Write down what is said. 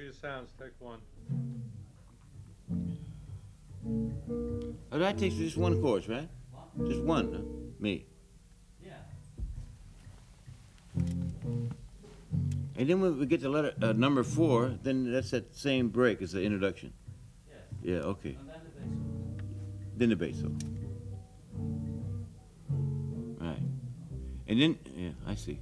your sounds. Take one. Oh, that takes just one chorus, right? Just one, huh? Me. Yeah. And then when we get to letter number 4, then that's that same break as the introduction. Yes. Yeah, okay. And then the bass solo. Then the bass solo. Right. And then, yeah, I see.